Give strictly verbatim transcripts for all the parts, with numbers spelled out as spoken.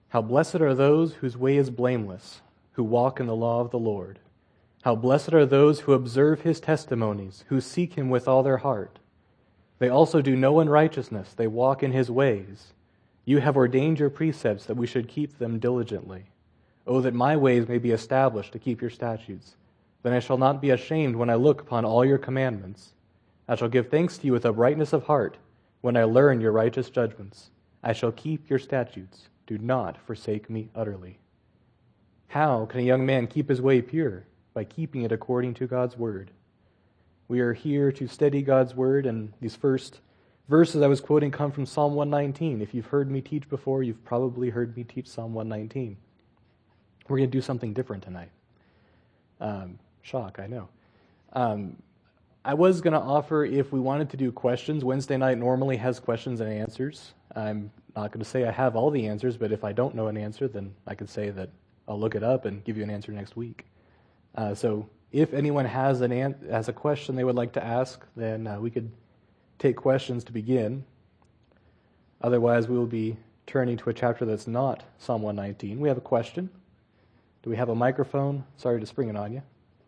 How blessed are those whose way is blameless, who walk in the law of the Lord. How blessed are those who observe his testimonies, who seek him with all their heart. They also do no unrighteousness, they walk in his ways. You have ordained your precepts that we should keep them diligently. Oh, that my ways may be established to keep your statutes. Then I shall not be ashamed when I look upon all your commandments. I shall give thanks to you with uprightness of heart when I learn your righteous judgments. I shall keep your statutes. Do not forsake me utterly. How can a young man keep his way pure? By keeping it according to God's word. We are here to study God's word, and these first verses I was quoting come from Psalm one nineteen. If you've heard me teach before, you've probably heard me teach Psalm one nineteen. We're going to do something different tonight. Um, shock, I know. Um, I was going to offer, if we wanted to do questions, Wednesday night normally has questions and answers. I'm not going to say I have all the answers, but if I don't know an answer, then I could say that I'll look it up and give you an answer next week. Uh, so if anyone has an an- has a question they would like to ask, then uh, we could take questions to begin. Otherwise, we will be turning to a chapter that's not Psalm one nineteen. We have a question. Do we have a microphone? Sorry to spring it on you.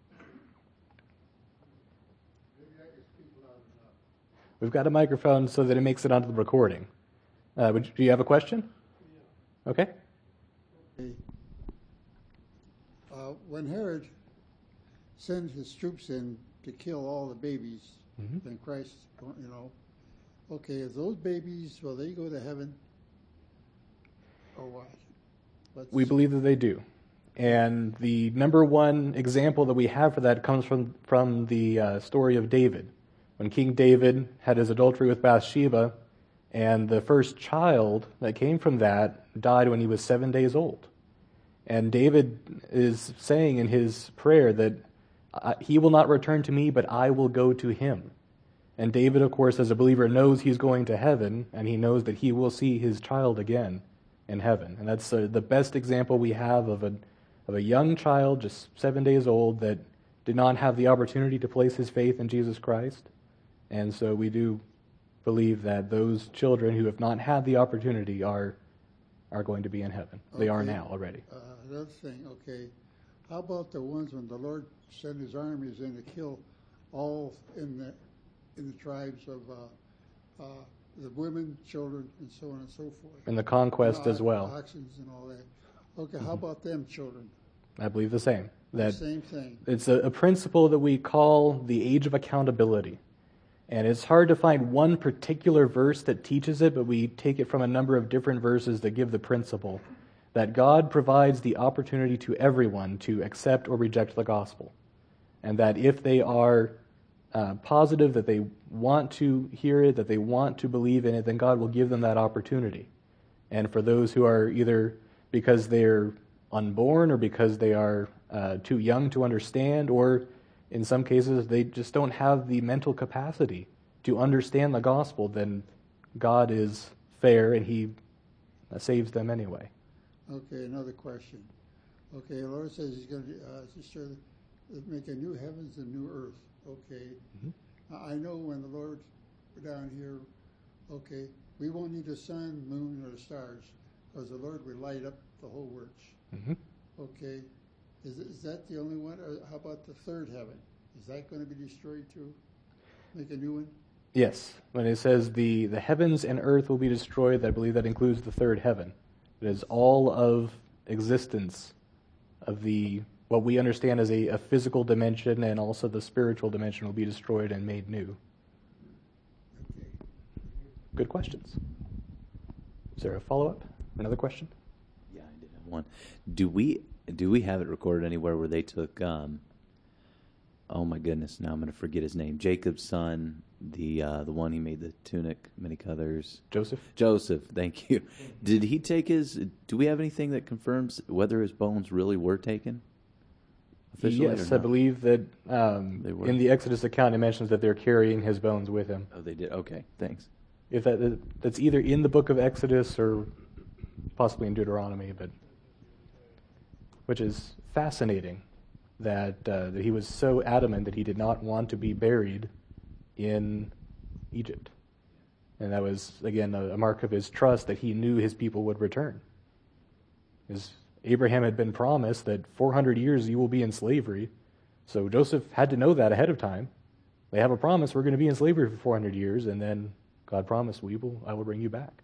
We've got a microphone so that it makes it onto the recording. Uh, would you, do you have a question? Okay. Uh, when Herod sent his troops in to kill all the babies, mm-hmm. then Christ, you know, okay, if those babies, will they go to heaven or what? Let's we believe that they do. And the number one example that we have for that comes from, from the uh, story of David. When King David had his adultery with Bathsheba, and the first child that came from that died when he was seven days old. And David is saying in his prayer that uh, he will not return to me, but I will go to him. And David, of course, as a believer, knows he's going to heaven, and he knows that he will see his child again in heaven. And that's uh, the best example we have of a of a young child, just seven days old, that did not have the opportunity to place his faith in Jesus Christ. And so we do believe that those children who have not had the opportunity are are going to be in heaven. They okay. are now already. Uh, another thing, okay. How about the ones when the Lord sent his armies in to kill all in the in the tribes of uh, uh, the women, children, and so on and so forth? And the conquest you know, as well. Oxens and all that. Okay, how Mm-hmm. about them children? I believe the same. That the same thing. It's a, a principle that we call the age of accountability. And it's hard to find one particular verse that teaches it, but we take it from a number of different verses that give the principle that God provides the opportunity to everyone to accept or reject the gospel. And that if they are uh, positive, that they want to hear it, that they want to believe in it, then God will give them that opportunity. And for those who are either because they're unborn or because they are uh, too young to understand, or in some cases they just don't have the mental capacity to understand the gospel, then God is fair and he uh, saves them anyway. Okay, another question. Okay, the Lord says he's going to uh, destroy, make a new heavens and new earth. Okay. Mm-hmm. I know when the Lord down here, okay, we won't need the sun, moon, or the stars, because the Lord will light up the whole works. Mm-hmm. Okay. Is, is that the only one? Or how about the third heaven? Is that going to be destroyed too? Make a new one? Yes. When it says the, the heavens and earth will be destroyed, I believe that includes the third heaven. It is all of existence of the what we understand as a, a physical dimension, and also the spiritual dimension will be destroyed and made new. Okay. Good questions. Is there a follow-up? Another question? Yeah, I did have one. Do we do we have it recorded anywhere where they took? Um, oh my goodness! Now I'm going to forget his name. Jacob's son, the uh, the one he made the tunic, many colors. Joseph. Joseph. Thank you. Did he take his? Do we have anything that confirms whether his bones really were taken? Officially, yes, or I no? believe that um, They were. in the Exodus account it mentions that they're carrying his bones with him. Oh, they did. Okay, thanks. If that that's either in the book of Exodus or possibly in Deuteronomy, but which is fascinating that uh, that he was so adamant that he did not want to be buried in Egypt, and that was again a, a mark of his trust that he knew his people would return. Because Abraham had been promised that four hundred years you will be in slavery. So Joseph had to know that ahead of time. They have a promise, we're going to be in slavery for four hundred years, and then God promised, we will, I will bring you back.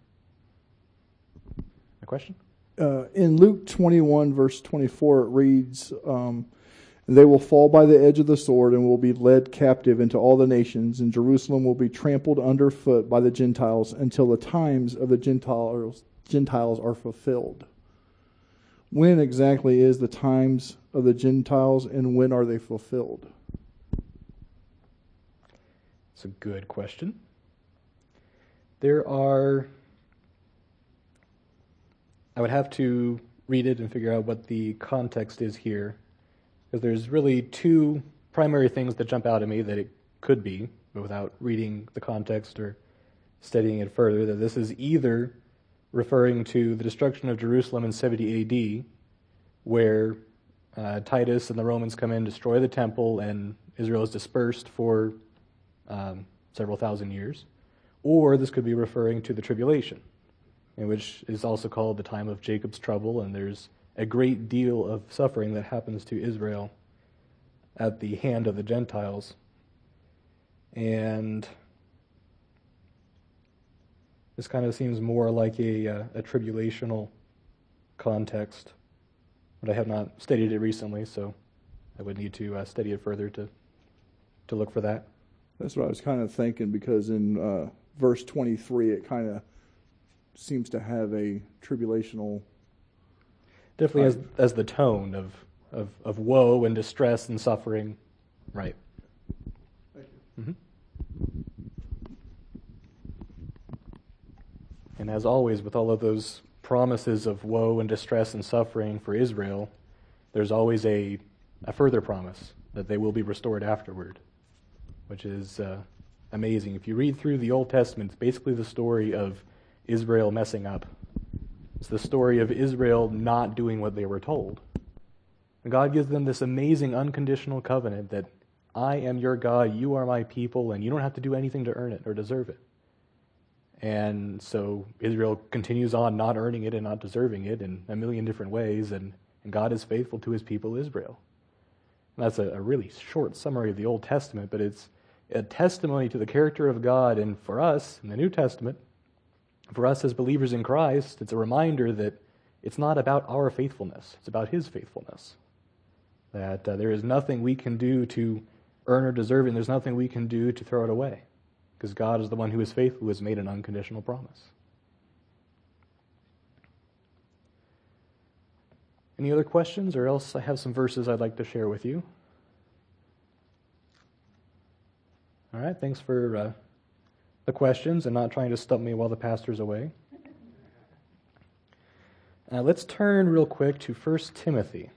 A question? Uh, in Luke twenty-one, verse twenty-four, it reads, um, they will fall by the edge of the sword and will be led captive into all the nations, and Jerusalem will be trampled underfoot by the Gentiles until the times of the Gentiles, Gentiles are fulfilled. When exactly is the times of the Gentiles, and when are they fulfilled? It's a good question. There are, I would have to read it and figure out what the context is here, because there's really two primary things that jump out at me that it could be, but without reading the context or studying it further, that this is either referring to the destruction of Jerusalem in seventy A D, where uh, Titus and the Romans come in, destroy the temple, and Israel is dispersed for um, several thousand years. Or this could be referring to the tribulation, in which is also called the time of Jacob's trouble, and there's a great deal of suffering that happens to Israel at the hand of the Gentiles. And this kind of seems more like a, uh, a tribulational context, but I have not studied it recently, so I would need to uh, study it further to to look for that. That's what I was kind of thinking, because in uh, verse twenty-three, it kind of seems to have a tribulational... Definitely as as the tone of, of, of woe and distress and suffering. Right. Thank you. Mm-hmm. And as always, with all of those promises of woe and distress and suffering for Israel, there's always a, a further promise that they will be restored afterward, which is uh, amazing. If you read through the Old Testament, it's basically the story of Israel messing up. It's the story of Israel not doing what they were told. And God gives them this amazing unconditional covenant that I am your God, you are my people, and you don't have to do anything to earn it or deserve it. And so Israel continues on not earning it and not deserving it in a million different ways, and, and God is faithful to his people Israel. And that's a, a really short summary of the Old Testament, but it's a testimony to the character of God. And for us, in the New Testament, for us as believers in Christ, it's a reminder that it's not about our faithfulness, it's about his faithfulness. That uh, there is nothing we can do to earn or deserve it, and there's nothing we can do to throw it away. Because God is the one who is faithful, who has made an unconditional promise. Any other questions, or else I have some verses I'd like to share with you. All right, thanks for uh, the questions and not trying to stump me while the pastor's away. Uh, let's turn real quick to First Timothy.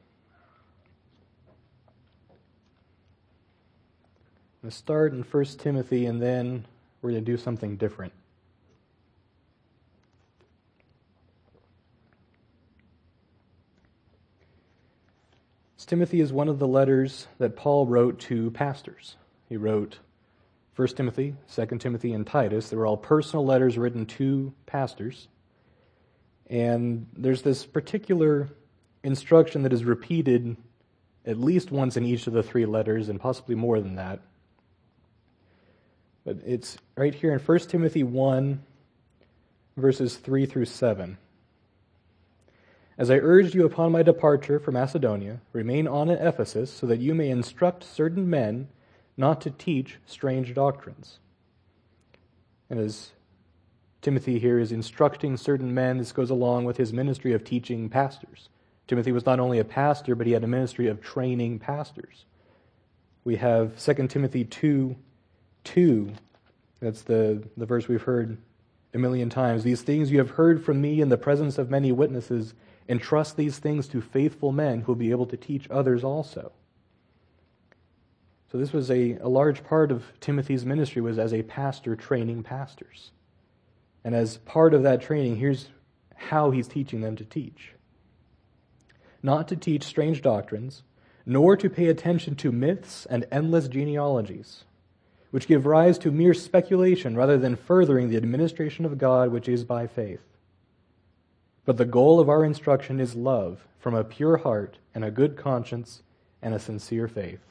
I'm going to start in First Timothy, and then we're going to do something different. Timothy is one of the letters that Paul wrote to pastors. He wrote First Timothy, Second Timothy, and Titus. They were all personal letters written to pastors. And there's this particular instruction that is repeated at least once in each of the three letters, and possibly more than that. But it's right here in First Timothy one, verses three through seven. As I urged you upon my departure from Macedonia, remain on at Ephesus, so that you may instruct certain men not to teach strange doctrines. And as Timothy here is instructing certain men, this goes along with his ministry of teaching pastors. Timothy was not only a pastor, but he had a ministry of training pastors. We have Second Timothy two, two. That's the, the verse we've heard a million times. These things you have heard from me in the presence of many witnesses. Entrust these things to faithful men who will be able to teach others also. So this was a, a large part of Timothy's ministry, was as a pastor training pastors. And as part of that training, here's how he's teaching them to teach. Not to teach strange doctrines, nor to pay attention to myths and endless genealogies, which give rise to mere speculation rather than furthering the administration of God which is by faith. But the goal of our instruction is love from a pure heart and a good conscience and a sincere faith.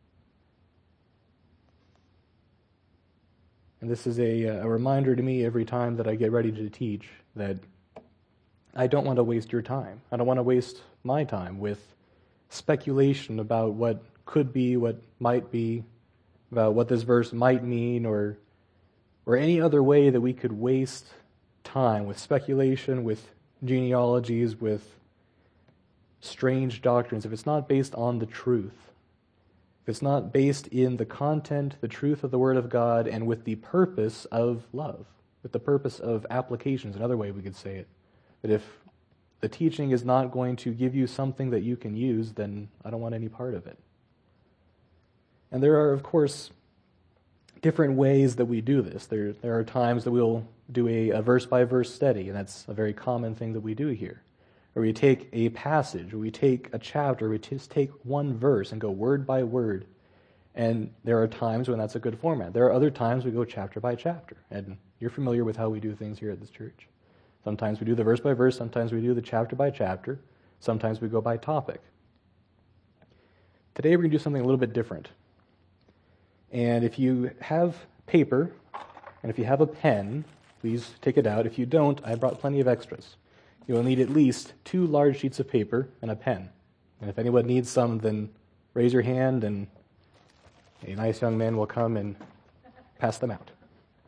And this is a, a reminder to me every time that I get ready to teach that I don't want to waste your time. I don't want to waste my time with speculation about what could be, what might be, about what this verse might mean, or or any other way that we could waste time with speculation, with genealogies, with strange doctrines, if it's not based on the truth, if it's not based in the content, the truth of the Word of God, and with the purpose of love, with the purpose of applications, another way we could say it, that if the teaching is not going to give you something that you can use, then I don't want any part of it. And there are, of course, different ways that we do this. There, there are times that we'll do a, a verse-by-verse study, and that's a very common thing that we do here. Or we take a passage, or we take a chapter, or we just take one verse and go word by word. And there are times when that's a good format. There are other times we go chapter by chapter. And you're familiar with how we do things here at this church. Sometimes we do the verse by verse, sometimes we do the chapter by chapter, sometimes we go by topic. Today we're going to do something a little bit different. And if you have paper, and if you have a pen, please take it out. If you don't, I brought plenty of extras. You will need at least two large sheets of paper and a pen. And if anyone needs some, then raise your hand, and a nice young man will come and pass them out.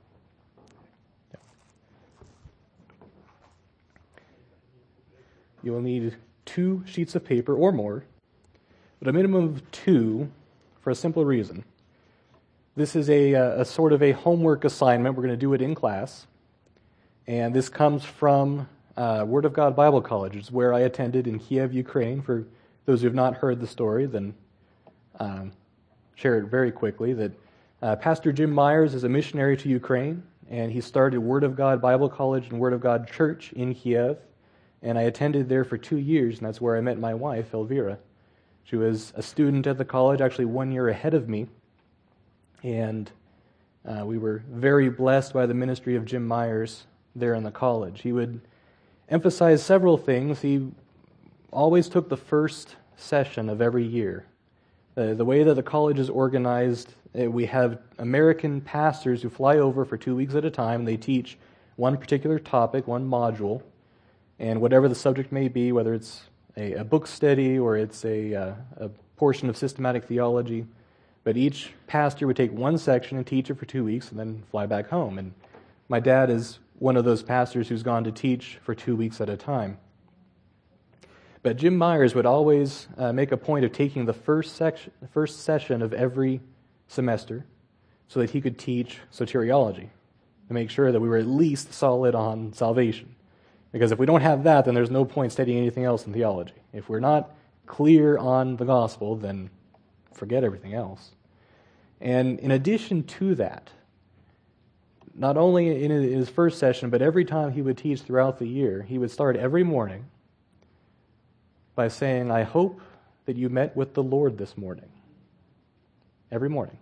You will need two sheets of paper or more, but a minimum of two for a simple reason. This is a, a sort of a homework assignment. We're going to do it in class. And this comes from uh, Word of God Bible College. It's where I attended in Kiev, Ukraine. For those who have not heard the story, then um, share it very quickly. That uh, Pastor Jim Myers is a missionary to Ukraine, and he started Word of God Bible College and Word of God Church in Kiev. And I attended there for two years, and that's where I met my wife, Elvira. She was a student at the college, actually one year ahead of me. And uh, we were very blessed by the ministry of Jim Myers there in the college. He would emphasize several things. He always took the first session of every year. Uh, the way that the college is organized, uh, we have American pastors who fly over for two weeks at a time. They teach one particular topic, one module, and whatever the subject may be, whether it's a, a book study or it's a, uh, a portion of systematic theology. But each pastor would take one section and teach it for two weeks and then fly back home. And my dad is one of those pastors who's gone to teach for two weeks at a time. But Jim Myers would always uh, make a point of taking the first section, the first session of every semester so that he could teach soteriology to make sure that we were at least solid on salvation. Because if we don't have that, then there's no point studying anything else in theology. If we're not clear on the gospel, then forget everything else. And in addition to that, not only in his first session, but every time he would teach throughout the year, he would start every morning by saying, I hope that you met with the Lord this morning. Every morning.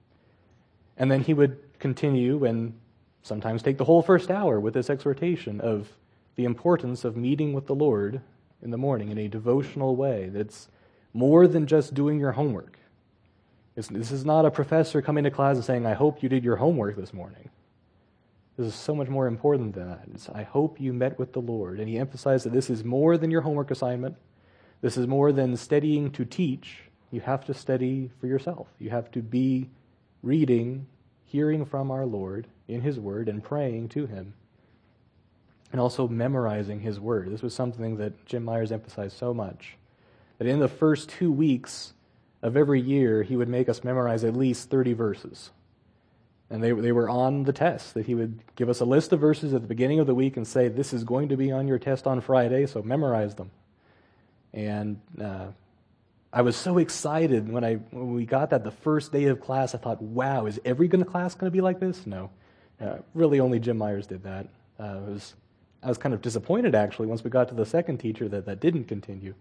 And then he would continue and sometimes take the whole first hour with this exhortation of the importance of meeting with the Lord in the morning in a devotional way that's more than just doing your homework. It's, this is not a professor coming to class and saying, I hope you did your homework this morning. This is so much more important than that. It's, I hope you met with the Lord. And he emphasized that this is more than your homework assignment. This is more than studying to teach. You have to study for yourself. You have to be reading, hearing from our Lord in His Word, and praying to Him. And also memorizing His Word. This was something that Jim Myers emphasized so much. That in the first two weeks of every year, he would make us memorize at least thirty verses. And they, they were on the test, that he would give us a list of verses at the beginning of the week and say, this is going to be on your test on Friday, so memorize them. And uh, I was so excited when I when we got that the first day of class. I thought, wow, is every class going to be like this? No. Uh, really only Jim Myers did that. Uh, it was, I was kind of disappointed, actually, once we got to the second teacher that that didn't continue.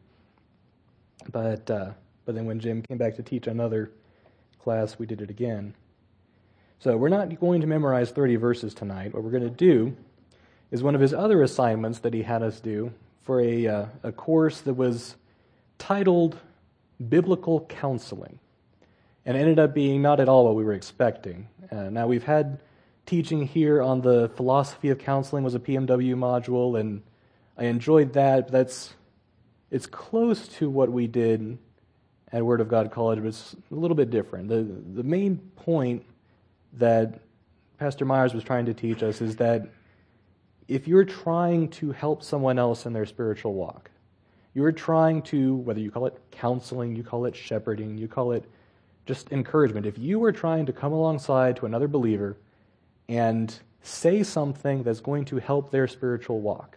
But uh, but then when Jim came back to teach another class, we did it again. So we're not going to memorize thirty verses tonight. What we're going to do is one of his other assignments that he had us do for a, uh, a course that was titled Biblical Counseling, and it ended up being not at all what we were expecting. Uh, now, we've had teaching here on the philosophy of counseling was a P M W module, and I enjoyed that, but that's it's close to what we did at Word of God College, but it's a little bit different. The, the main point that Pastor Myers was trying to teach us is that if you're trying to help someone else in their spiritual walk, you're trying to, whether you call it counseling, you call it shepherding, you call it just encouragement, if you are trying to come alongside to another believer and say something that's going to help their spiritual walk,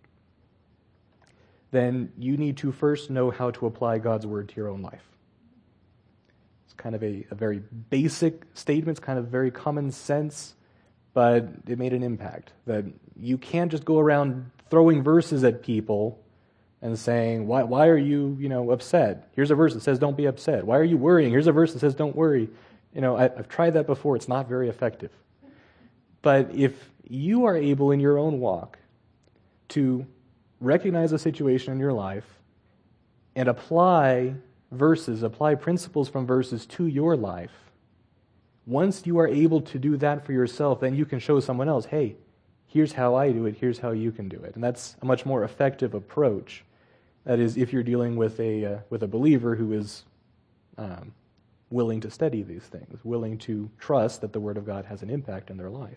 then you need to first know how to apply God's Word to your own life. It's kind of a, a very basic statement, it's kind of very common sense, but it made an impact. That you can't just go around throwing verses at people and saying, why why are you, you know, upset? Here's a verse that says don't be upset. Why are you worrying? Here's a verse that says don't worry. You know, I, I've tried that before. It's not very effective. But if you are able in your own walk to recognize a situation in your life and apply verses, apply principles from verses to your life, once you are able to do that for yourself, then you can show someone else, hey, here's how I do it, here's how you can do it. And that's a much more effective approach. That is, if you're dealing with a uh, with a believer who is um, willing to study these things, willing to trust that the Word of God has an impact in their life.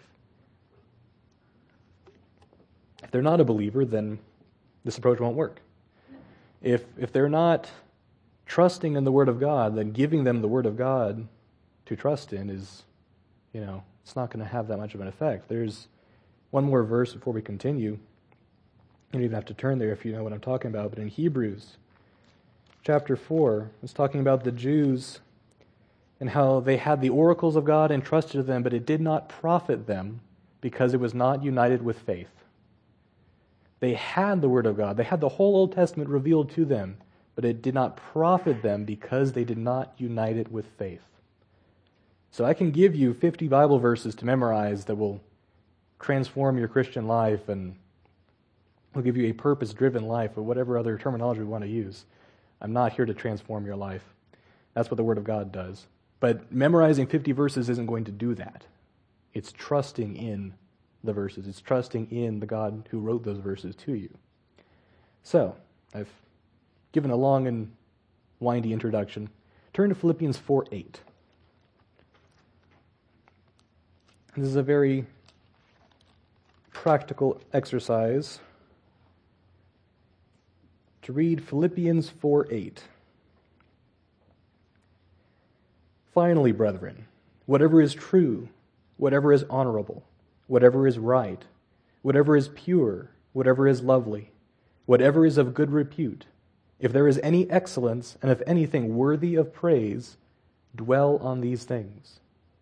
If they're not a believer, then this approach won't work. If if they're not trusting in the Word of God, then giving them the Word of God to trust in is, you know, it's not going to have that much of an effect. There's one more verse before we continue. You don't even have to turn there if you know what I'm talking about, but in Hebrews chapter four, it's talking about the Jews and how they had the oracles of God entrusted to them, but it did not profit them because it was not united with faith. They had the Word of God. They had the whole Old Testament revealed to them, but it did not profit them because they did not unite it with faith. So I can give you fifty Bible verses to memorize that will transform your Christian life and will give you a purpose-driven life, or whatever other terminology we want to use. I'm not here to transform your life. That's what the Word of God does. But memorizing fifty verses isn't going to do that. It's trusting in the verses. It's trusting in the God who wrote those verses to you. So, I've given a long and windy introduction. Turn to Philippians four eight. This is a very practical exercise to read Philippians four eight. Finally, brethren, whatever is true, whatever is honorable, whatever is right, whatever is pure, whatever is lovely, whatever is of good repute, if there is any excellence, and if anything worthy of praise, dwell on these things.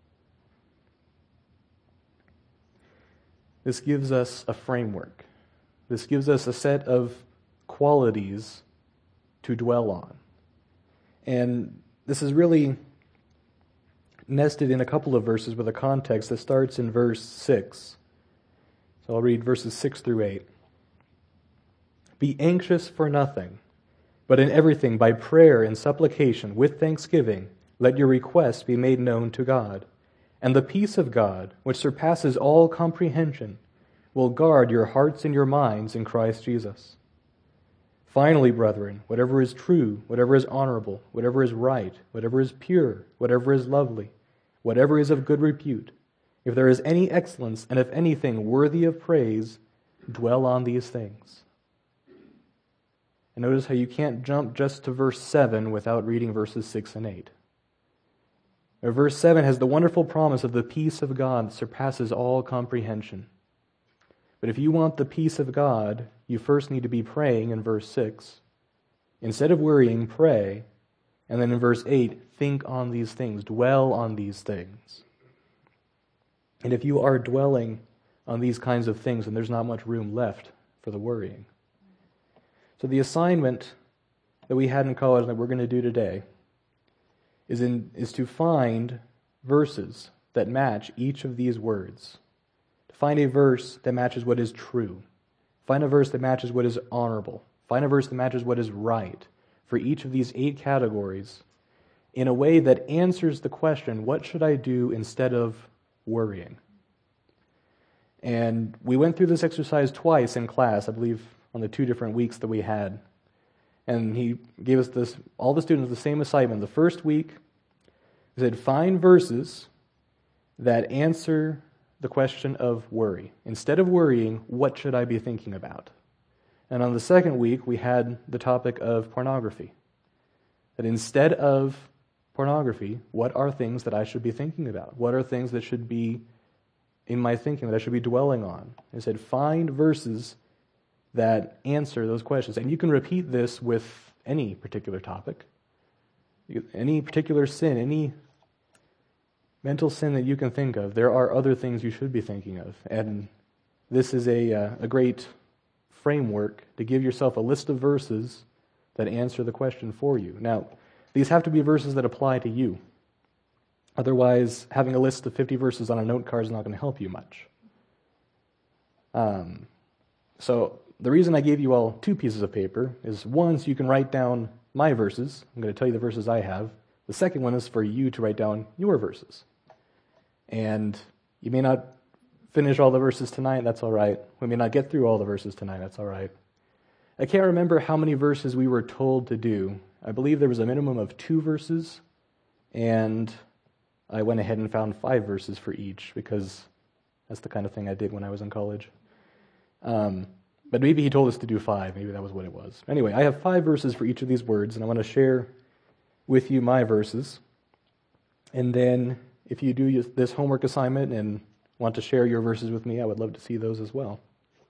This gives us a framework. This gives us a set of qualities to dwell on. And this is really nested in a couple of verses with a context that starts in verse six. So I'll read verses six through eight. Be anxious for nothing, but in everything by prayer and supplication with thanksgiving, let your requests be made known to God. And the peace of God, which surpasses all comprehension, will guard your hearts and your minds in Christ Jesus. Finally, brethren, whatever is true, whatever is honorable, whatever is right, whatever is pure, whatever is lovely, whatever is of good repute, if there is any excellence, and if anything worthy of praise, dwell on these things. And notice how you can't jump just to verse seven without reading verses six and eight. Verse seven has the wonderful promise of the peace of God that surpasses all comprehension. But if you want the peace of God, you first need to be praying in verse six. Instead of worrying, pray. And then in verse eight, think on these things, dwell on these things. And if you are dwelling on these kinds of things, then there's not much room left for the worrying. So the assignment that we had in college that we're going to do today is in is to find verses that match each of these words, to find a verse that matches what is true. Find a verse that matches what is honorable. Find a verse that matches what is right for each of these eight categories in a way that answers the question, what should I do instead of worrying? And we went through this exercise twice in class, I believe on the two different weeks that we had. And he gave us this, all the students the same assignment. The first week, he said, find verses that answer the question of worry. Instead of worrying, what should I be thinking about? And on the second week, we had the topic of pornography. That instead of pornography, what are things that I should be thinking about? What are things that should be in my thinking that I should be dwelling on? He said, find verses that answer those questions. And you can repeat this with any particular topic, any particular sin, any mental sin that you can think of. There are other things you should be thinking of. And this is a, uh, a great framework to give yourself a list of verses that answer the question for you. Now, these have to be verses that apply to you. Otherwise, having a list of fifty verses on a note card is not going to help you much. Um, so the reason I gave you all two pieces of paper is, one, so you can write down my verses. I'm going to tell you the verses I have. The second one is for you to write down your verses. And you may not finish all the verses tonight, that's all right. We may not get through all the verses tonight, that's all right. I can't remember how many verses we were told to do. I believe there was a minimum of two verses, and I went ahead and found five verses for each, because that's the kind of thing I did when I was in college. Um, but maybe he told us to do five. Maybe that was what it was. Anyway, I have five verses for each of these words, and I want to share with you my verses. And then if you do this homework assignment and want to share your verses with me, I would love to see those as well.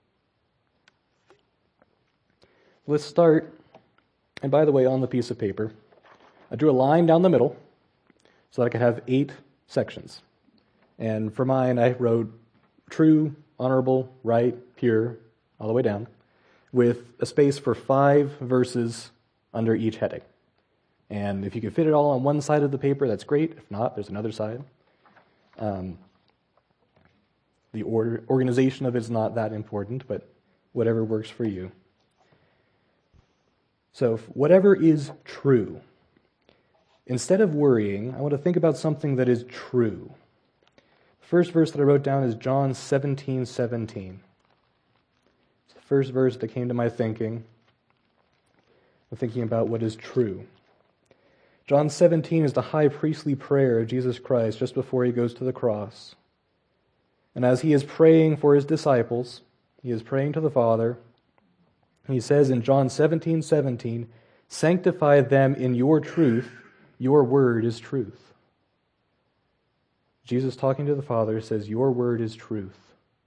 Let's start. And by the way, on the piece of paper, I drew a line down the middle so that I could have eight sections. And for mine, I wrote true, honorable, right, pure, all the way down, with a space for five verses under each heading. And if you can fit it all on one side of the paper, that's great. If not, there's another side. Um, the order, organization of it is not that important, but whatever works for you. So whatever is true, instead of worrying, I want to think about something that is true. The first verse that I wrote down is John seventeen seventeen. It's the first verse that came to my thinking. I'm thinking about what is true. John seventeen is the high priestly prayer of Jesus Christ just before he goes to the cross. And as he is praying for his disciples, he is praying to the Father. He says in John seventeen seventeen, sanctify them in your truth, your word is truth. Jesus talking to the Father says, your word is truth.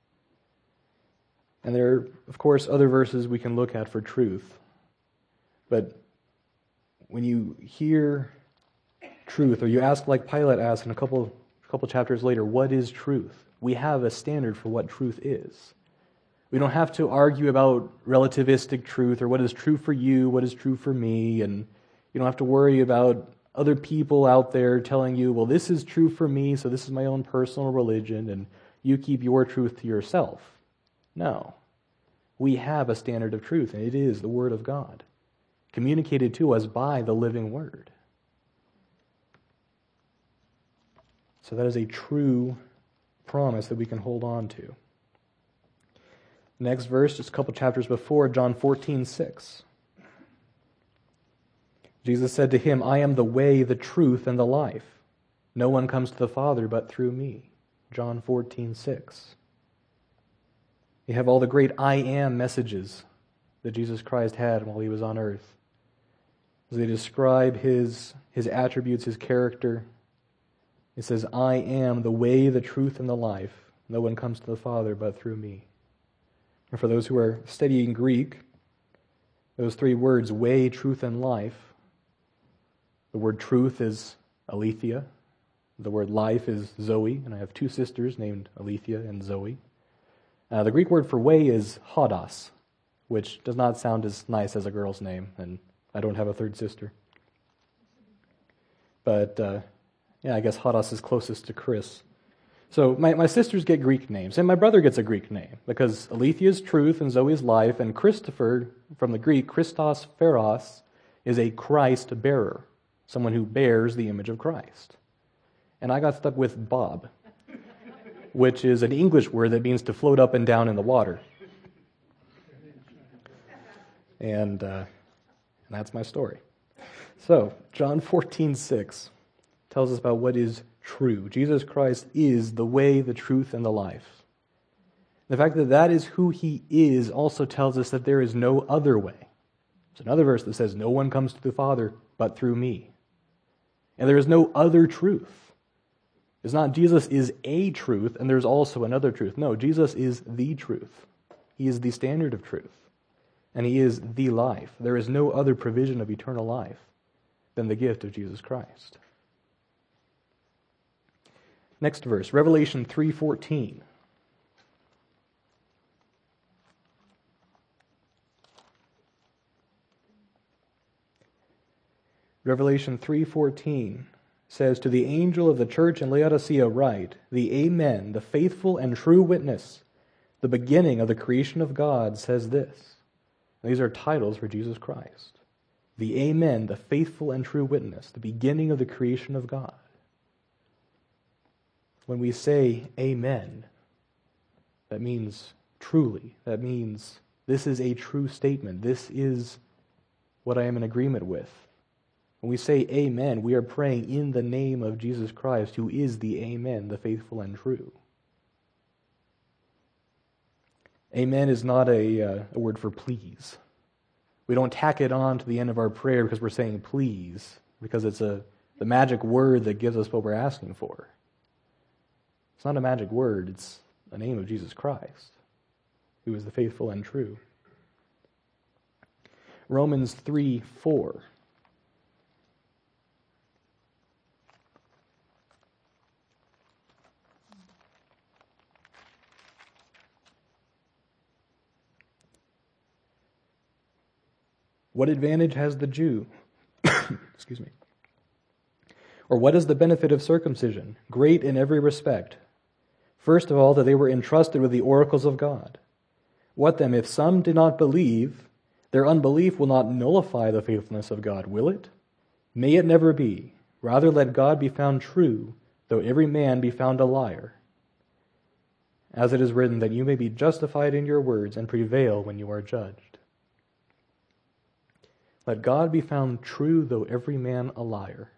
And there are, of course, other verses we can look at for truth. But when you hear truth, or you ask like Pilate asked in a couple, a couple chapters later, what is truth? We have a standard for what truth is. We don't have to argue about relativistic truth or what is true for you, what is true for me, and you don't have to worry about other people out there telling you, well, this is true for me, so this is my own personal religion, and you keep your truth to yourself. No. We have a standard of truth, and it is the Word of God, communicated to us by the living Word. So that is a true promise that we can hold on to. Next verse, just a couple chapters before, John fourteen six. Jesus said to him, I am the way, the truth, and the life. No one comes to the Father but through me. John fourteen six. You have all the great I am messages that Jesus Christ had while he was on earth. As they describe his, his attributes, his character, it says, I am the way, the truth, and the life. No one comes to the Father but through me. And for those who are studying Greek, those three words, way, truth, and life, the word truth is aletheia. The word life is Zoe, and I have two sisters named Aletheia and Zoe. Uh, the Greek word for way is hodos, which does not sound as nice as a girl's name, and I don't have a third sister. But, uh, yeah, I guess hodos is closest to Chris. So my, my sisters get Greek names, and my brother gets a Greek name, because Alethea is truth and Zoe is life, and Christopher, from the Greek, Christos Pharos, is a Christ bearer, someone who bears the image of Christ. And I got stuck with Bob, which is an English word that means to float up and down in the water. And, uh, and that's my story. So, John fourteen six tells us about what is true. Jesus Christ is the way, the truth, and the life. The fact that that is who he is also tells us that there is no other way. There's another verse that says, no one comes to the Father but through me. And there is no other truth. It's not Jesus is a truth and there's also another truth. No, Jesus is the truth. He is the standard of truth. And he is the life. There is no other provision of eternal life than the gift of Jesus Christ. Next verse, Revelation three fourteen. Revelation three fourteen says, to the angel of the church in Laodicea write, the Amen, the faithful and true witness, the beginning of the creation of God, says this. And these are titles for Jesus Christ. The Amen, the faithful and true witness, the beginning of the creation of God. When we say Amen, that means truly. That means this is a true statement. This is what I am in agreement with. When we say Amen, we are praying in the name of Jesus Christ, who is the Amen, the faithful and true. Amen is not a, uh, a word for please. We don't tack it on to the end of our prayer because we're saying please, because it's a the magic word that gives us what we're asking for. It's not a magic word, it's the name of Jesus Christ, who is the faithful and true. Romans three four. What advantage has the Jew? Excuse me. Or what is the benefit of circumcision? Great in every respect. First of all, that they were entrusted with the oracles of God. What then, if some did not believe, their unbelief will not nullify the faithfulness of God, will it? May it never be. Rather let God be found true, though every man be found a liar. As it is written, that you may be justified in your words and prevail when you are judged. Let God be found true, though every man a liar.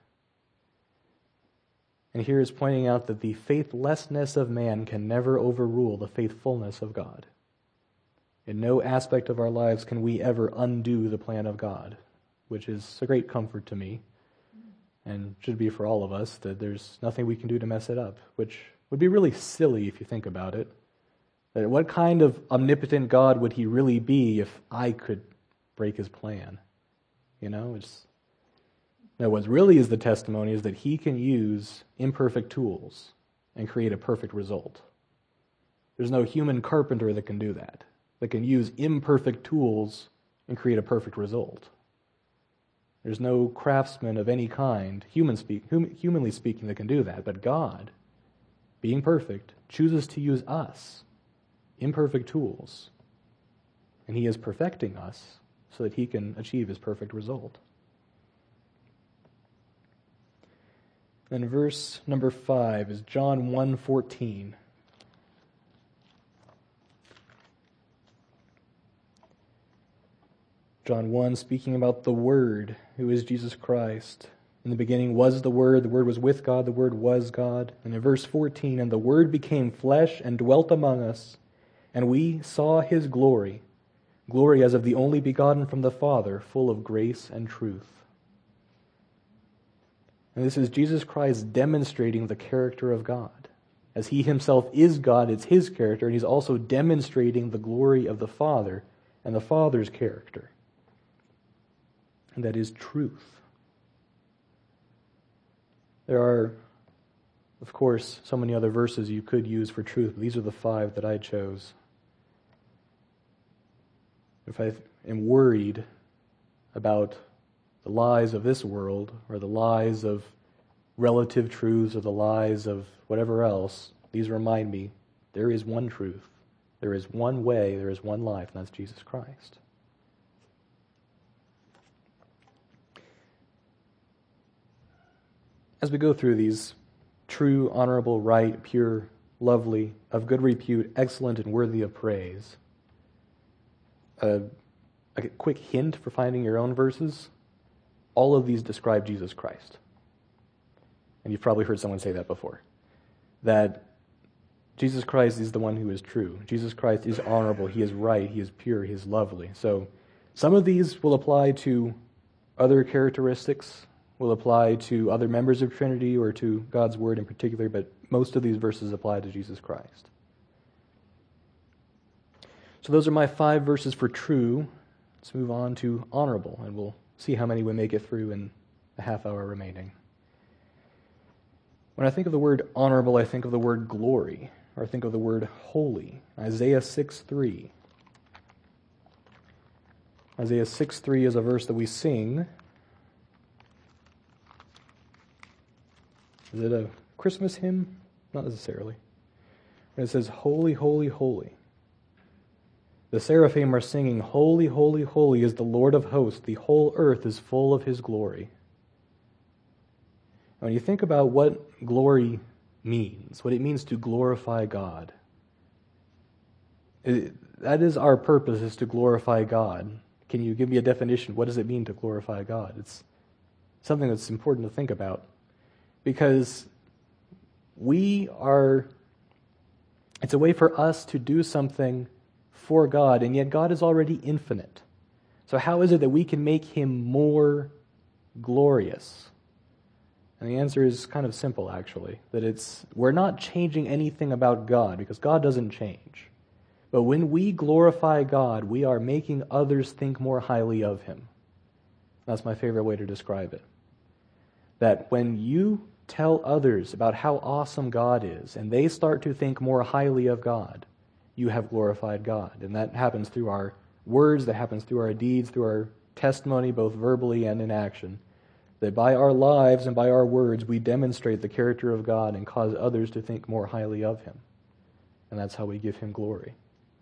And here is pointing out that the faithlessness of man can never overrule the faithfulness of God. In no aspect of our lives can we ever undo the plan of God, which is a great comfort to me, and should be for all of us, that there's nothing we can do to mess it up, which would be really silly if you think about it. That what kind of omnipotent God would he really be if I could break his plan? You know, it's no, what really is the testimony is that he can use imperfect tools and create a perfect result. There's no human carpenter that can do that, that can use imperfect tools and create a perfect result. There's no craftsman of any kind, human speak, hum, humanly speaking, that can do that. But God, being perfect, chooses to use us, imperfect tools, and he is perfecting us so that he can achieve his perfect result. Then verse number five is John one fourteen. John one, speaking about the Word, who is Jesus Christ. In the beginning was the Word, the Word was with God, the Word was God. And in verse fourteen, and the Word became flesh and dwelt among us, and we saw his glory, glory as of the only begotten from the Father, full of grace and truth. And this is Jesus Christ demonstrating the character of God. As he himself is God, it's his character, and he's also demonstrating the glory of the Father and the Father's character. And that is truth. There are, of course, so many other verses you could use for truth, but these are the five that I chose. If I am worried about the lies of this world, or the lies of relative truths, or the lies of whatever else, these remind me there is one truth, there is one way, there is one life, and that's Jesus Christ. As we go through these true, honorable, right, pure, lovely, of good repute, excellent, and worthy of praise, uh, a quick hint for finding your own verses, all of these describe Jesus Christ. And you've probably heard someone say that before. That Jesus Christ is the one who is true. Jesus Christ is honorable, he is right, he is pure, he is lovely. So some of these will apply to other characteristics, will apply to other members of Trinity or to God's Word in particular, but most of these verses apply to Jesus Christ. So those are my five verses for true. Let's move on to honorable, and we'll see how many we make it through in the half hour remaining. When I think of the word honorable, I think of the word glory, or I think of the word holy. Isaiah six three. Isaiah six three is a verse that we sing. Is it a Christmas hymn? Not necessarily. And it says, holy, holy, holy. The seraphim are singing, holy, holy, holy is the Lord of hosts. The whole earth is full of his glory. When you think about what glory means, what it means to glorify God, it, that is our purpose, is to glorify God. Can you give me a definition? What does it mean to glorify God? It's something that's important to think about. Because we are, it's a way for us to do something for God, and yet God is already infinite. So how is it that we can make him more glorious? And the answer is kind of simple, actually. That it's, we're not changing anything about God, because God doesn't change. But when we glorify God, we are making others think more highly of him. That's my favorite way to describe it. That when you tell others about how awesome God is, and they start to think more highly of God, you have glorified God. And that happens through our words, that happens through our deeds, through our testimony, both verbally and in action. That by our lives and by our words, we demonstrate the character of God and cause others to think more highly of him. And that's how we give him glory.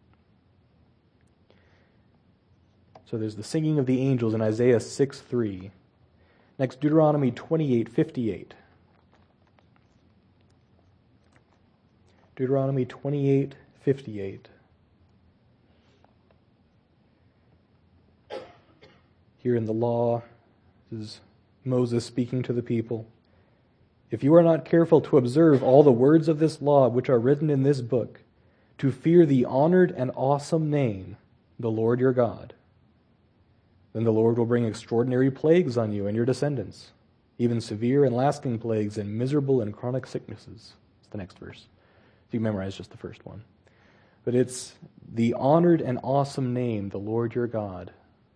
So there's the singing of the angels in Isaiah six three. Next, Deuteronomy twenty-eight fifty-eight. Deuteronomy twenty-eight fifty-eight. Here in the law, this is Moses speaking to the people. If you are not careful to observe all the words of this law which are written in this book, to fear the honored and awesome name, the Lord your God, then the Lord will bring extraordinary plagues on you and your descendants, even severe and lasting plagues and miserable and chronic sicknesses. It's the next verse. If you memorize just the first one. But it's the honored and awesome name, the Lord your God.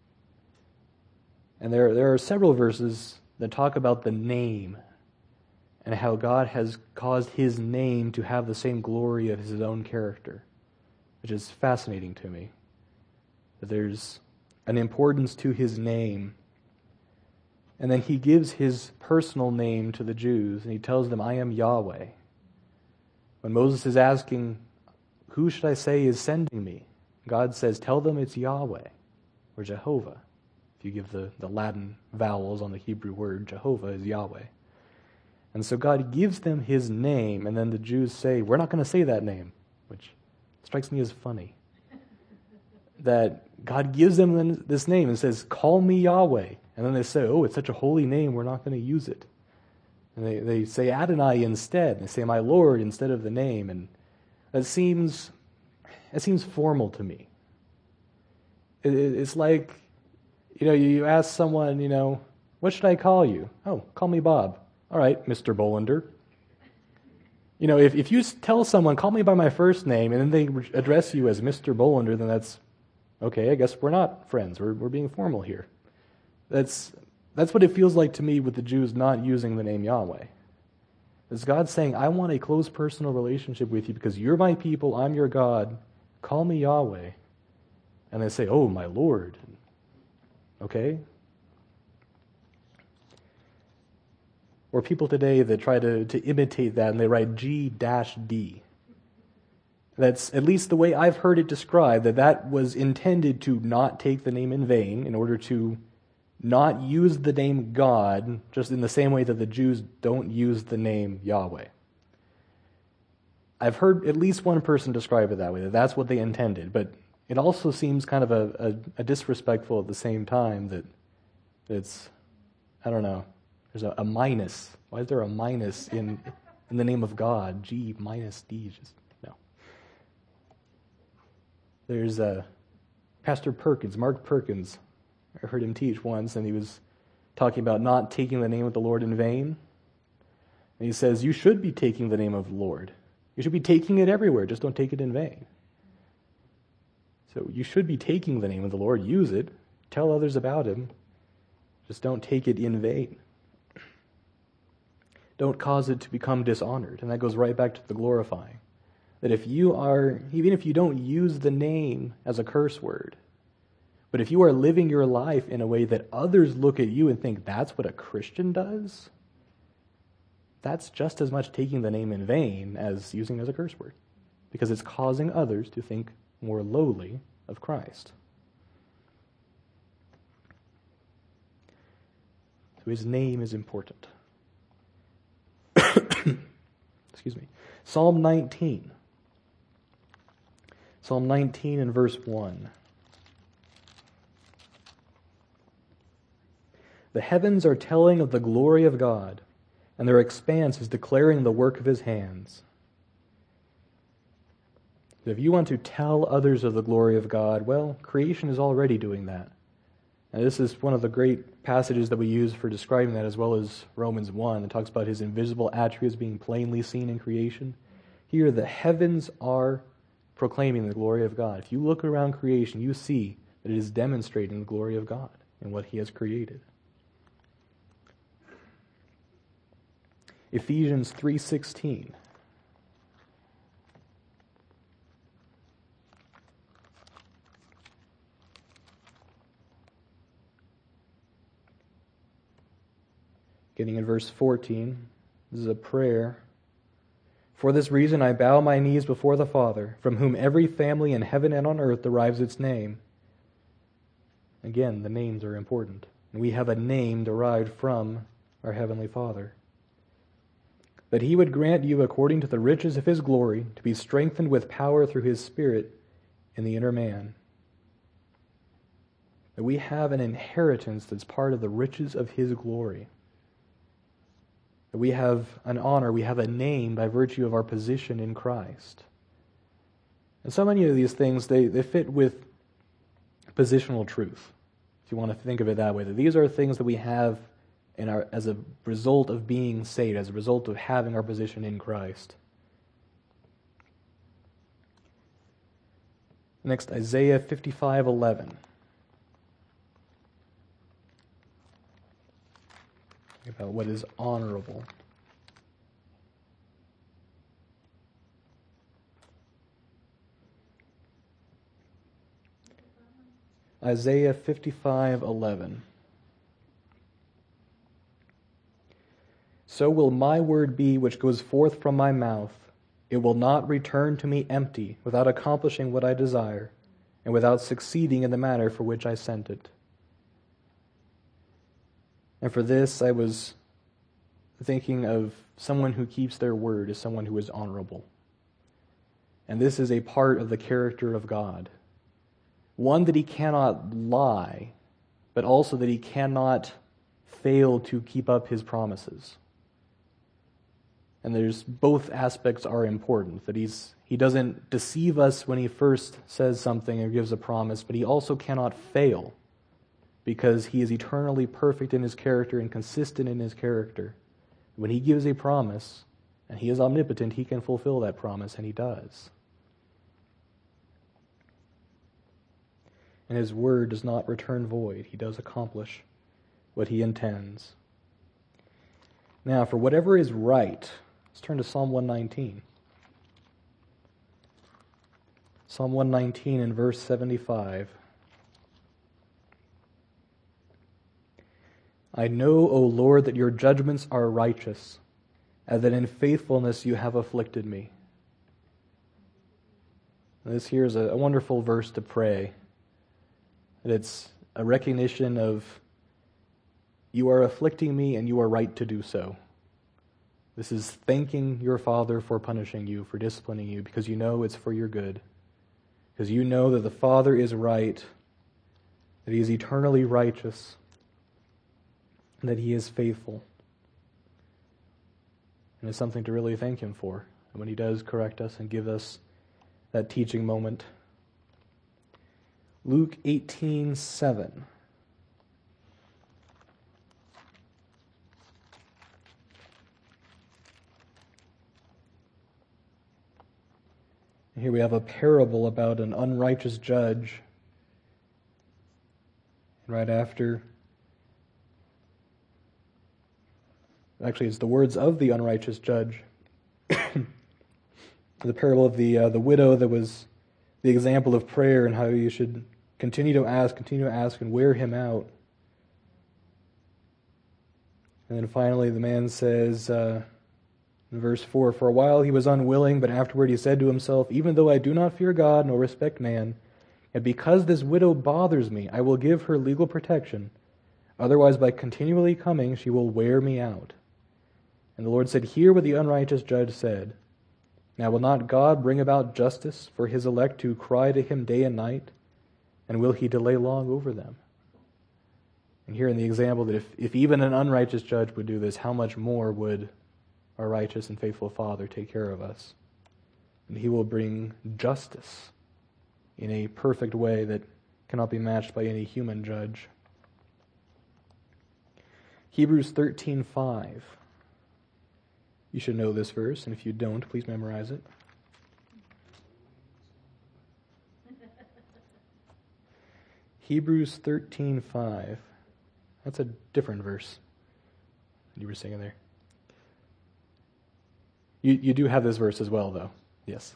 And there, there are several verses that talk about the name and how God has caused his name to have the same glory of his own character, which is fascinating to me. That there's an importance to his name. And then he gives his personal name to the Jews, and he tells them, I am Yahweh. When Moses is asking, who should I say is sending me? God says, tell them it's Yahweh, or Jehovah. If you give the, the Latin vowels on the Hebrew word, Jehovah is Yahweh. And so God gives them his name, and then the Jews say, we're not going to say that name, which strikes me as funny. That God gives them this name and says, call me Yahweh. And then they say, oh, it's such a holy name, we're not going to use it. And they, they say Adonai instead. They say my Lord instead of the name. And that seems, that seems formal to me. It, it, it's like, you know, you ask someone, you know, what should I call you? Oh, call me Bob. All right, Mister Bolander. You know, if, if you tell someone, call me by my first name, and then they address you as Mister Bolander, then that's, okay, I guess we're not friends. We're we're being formal here. That's that's what it feels like to me with the Jews not using the name Yahweh. It's God saying, I want a close personal relationship with you because you're my people, I'm your God. Call me Yahweh. And they say, oh, my Lord. Okay? Or people today that try to, to imitate that and they write G D. That's at least the way I've heard it described, that that was intended to not take the name in vain, in order to not use the name God, just in the same way that the Jews don't use the name Yahweh. I've heard at least one person describe it that way, that that's what they intended, but it also seems kind of a, a, a disrespectful at the same time, that it's, I don't know, there's a, a minus. Why is there a minus in in the name of God? G minus D, just, no. There's uh, Pastor Perkins, Mark Perkins. I heard him teach once, and he was talking about not taking the name of the Lord in vain. And he says, you should be taking the name of the Lord. You should be taking it everywhere, just don't take it in vain. So you should be taking the name of the Lord, use it, tell others about him, just don't take it in vain. Don't cause it to become dishonored. And that goes right back to the glorifying. That if you are, even if you don't use the name as a curse word, but if you are living your life in a way that others look at you and think that's what a Christian does, that's just as much taking the name in vain as using it as a curse word, because it's causing others to think more lowly of Christ. So his name is important. Excuse me. Psalm nineteen. Psalm nineteen and verse one. The heavens are telling of the glory of God, and their expanse is declaring the work of his hands. If you want to tell others of the glory of God, well, creation is already doing that. And this is one of the great passages that we use for describing that, as well as Romans one, that talks about his invisible attributes being plainly seen in creation. Here, the heavens are proclaiming the glory of God. If you look around creation, you see that it is demonstrating the glory of God and what he has created. Ephesians three sixteen. Getting in verse fourteen, this is a prayer. For this reason I bow my knees before the Father, from whom every family in heaven and on earth derives its name. Again, the names are important. And we have a name derived from our Heavenly Father. That he would grant you, according to the riches of his glory, to be strengthened with power through his Spirit in the inner man. That we have an inheritance that's part of the riches of his glory. That we have an honor, we have a name by virtue of our position in Christ. And so many of these things, they, they fit with positional truth, if you want to think of it that way. That these are things that we have in our, as a result of being saved, as a result of having our position in Christ. Next, Isaiah fifty-five eleven. About what is honorable. Isaiah fifty-five eleven. So will my word be which goes forth from my mouth. It will not return to me empty, without accomplishing what I desire, and without succeeding in the matter for which I sent it. And for this, I was thinking of someone who keeps their word as someone who is honorable. And this is a part of the character of God. One, that he cannot lie, but also that he cannot fail to keep up his promises. And there's both aspects are important, that he's he doesn't deceive us when he first says something or gives a promise, but he also cannot fail, because he is eternally perfect in his character and consistent in his character. When he gives a promise, and he is omnipotent, he can fulfill that promise, and he does. And his word does not return void. He does accomplish what he intends. Now, for whatever is right, let's turn to Psalm one nineteen. Psalm one nineteen and verse seventy-five. I know, O Lord, that your judgments are righteous, and that in faithfulness you have afflicted me. This here is a, a wonderful verse to pray. That it's a recognition of, you are afflicting me and you are right to do so. This is thanking your Father for punishing you, for disciplining you, because you know it's for your good. Because you know that the Father is right, that He is eternally righteous, and that He is faithful. And it's something to really thank Him for. And when He does correct us and give us that teaching moment. Luke eighteen seven. Here we have a parable about an unrighteous judge. And right after, actually it's the words of the unrighteous judge. The parable of the uh, the widow that was the example of prayer and how you should continue to ask, continue to ask, and wear him out. And then finally the man says, uh, in verse four, "For a while he was unwilling, but afterward he said to himself, even though I do not fear God nor respect man, yet because this widow bothers me, I will give her legal protection. Otherwise by continually coming she will wear me out." And the Lord said, "Hear what the unrighteous judge said. Now will not God bring about justice for his elect who cry to him day and night? And will he delay long over them?" And here in the example that if, if even an unrighteous judge would do this, how much more would our righteous and faithful Father take care of us? And He will bring justice in a perfect way that cannot be matched by any human judge. Hebrews thirteen five. You should know this verse, and if you don't, please memorize it. Hebrews thirteen five. That's a different verse you were singing there. You, you do have this verse as well, though. Yes.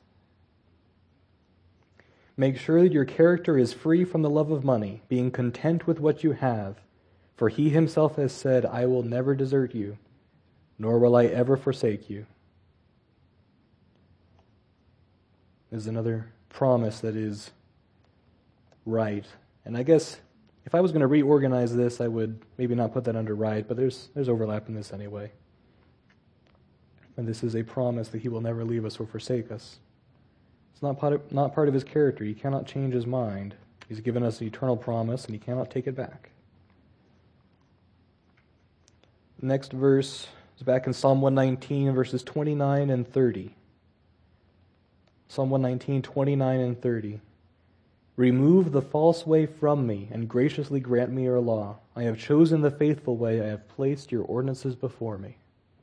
"Make sure that your character is free from the love of money, being content with what you have. For He Himself has said, I will never desert you, nor will I ever forsake you." There's another promise that is right. And I guess if I was going to reorganize this, I would maybe not put that under right, but there's there's overlap in this anyway. And this is a promise that He will never leave us or forsake us. It's not part of, not part of His character. He cannot change His mind. He's given us an eternal promise, and He cannot take it back. The next verse is back in Psalm one nineteen, verses twenty-nine and thirty. Psalm one nineteen, twenty-nine and thirty. "Remove the false way from me, and graciously grant me your law. I have chosen the faithful way. I have placed your ordinances before me."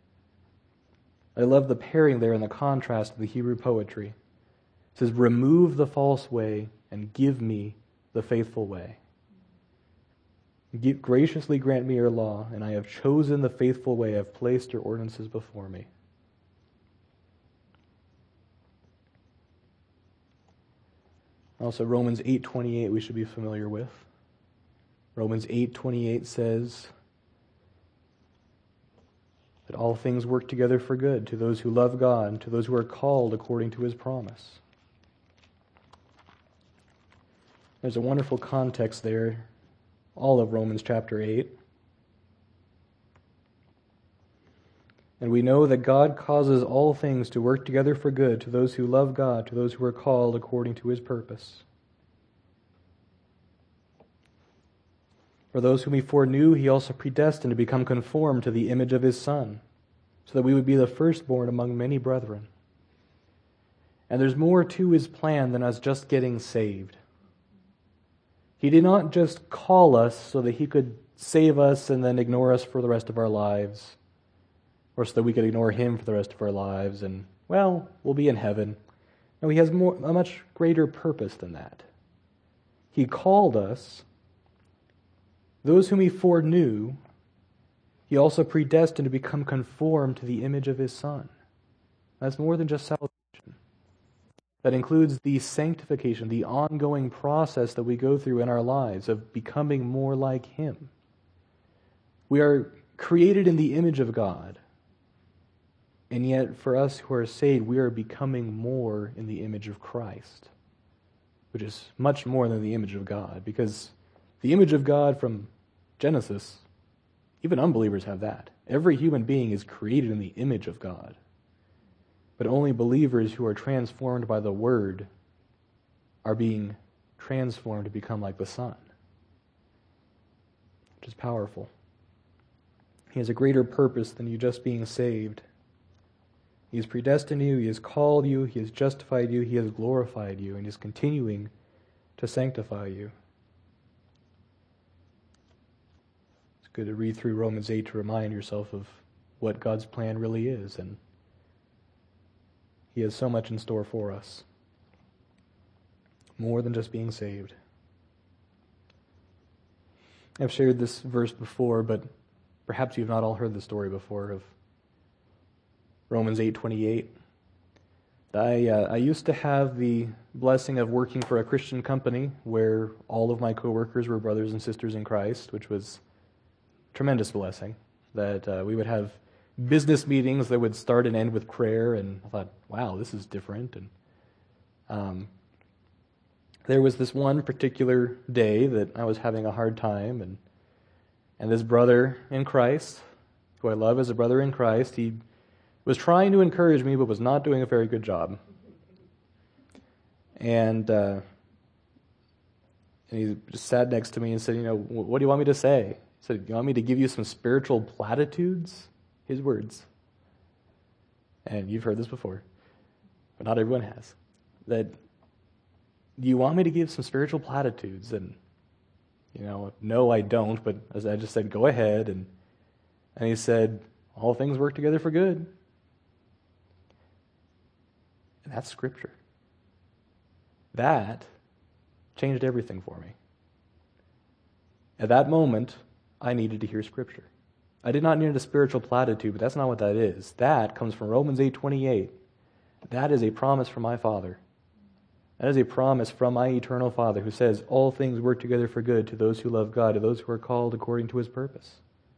I love the pairing there and the contrast of the Hebrew poetry. It says, remove the false way and give me the faithful way. Give, graciously grant me your law, and I have chosen the faithful way. I have placed your ordinances before me. Also, Romans eight twenty-eight we should be familiar with. Romans eight twenty-eight says that all things work together for good to those who love God and to those who are called according to His promise. There's a wonderful context there, all of Romans chapter eight. And we know that God causes all things to work together for good to those who love God, to those who are called according to His purpose. For those whom He foreknew, He also predestined to become conformed to the image of His Son, so that we would be the firstborn among many brethren. And there's more to His plan than us just getting saved. He did not just call us so that He could save us and then ignore us for the rest of our lives, or so that we could ignore Him for the rest of our lives and, well, we'll be in heaven. No, He has more, a much greater purpose than that. He called us. Those whom He foreknew, He also predestined to become conformed to the image of His Son. That's more than just salvation. That includes the sanctification, the ongoing process that we go through in our lives of becoming more like Him. We are created in the image of God. And yet, for us who are saved, we are becoming more in the image of Christ. which is much more than the image of God, because the image of God from Genesis, even unbelievers have that. Every human being is created in the image of God. But only believers who are transformed by the Word are being transformed to become like the Son, which is powerful. He has a greater purpose than you just being saved. He has predestined you, He has called you, He has justified you, He has glorified you, and He is continuing to sanctify you. It's good to read through Romans eight to remind yourself of what God's plan really is, and He has so much in store for us. More than just being saved. I've shared this verse before, but perhaps you've not all heard the story before of Romans eight twenty-eight. I, uh, I used to have the blessing of working for a Christian company where all of my coworkers were brothers and sisters in Christ, which was a tremendous blessing. That uh, we would have business meetings that would start and end with prayer, and I thought, wow, this is different. And um, there was this one particular day that I was having a hard time, and and this brother in Christ, who I love as a brother in Christ, he was trying to encourage me, but was not doing a very good job. And uh, and he just sat next to me and said, you know, what do you want me to say? He said, you want me to give you some spiritual platitudes? His words. And you've heard this before, but not everyone has. That, do you want me to give some spiritual platitudes? And, you know, no, I don't, but as I just said, go ahead. And, and he said, all things work together for good. And that's Scripture. That changed everything for me. At that moment, I needed to hear Scripture. I did not need a spiritual platitude, but that's not what that is. That comes from Romans eight twenty-eight. That is a promise from my Father. That is a promise from my eternal Father who says, all things work together for good to those who love God, to those who are called according to His purpose.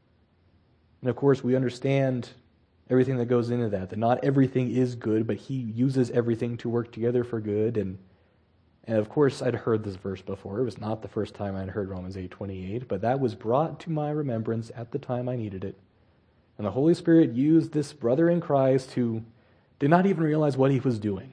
And of course, we understand everything that goes into that, that not everything is good, but He uses everything to work together for good. And and of course, I'd heard this verse before. It was not the first time I'd heard Romans eight twenty-eight, but that was brought to my remembrance at the time I needed it. And the Holy Spirit used this brother in Christ who did not even realize what he was doing.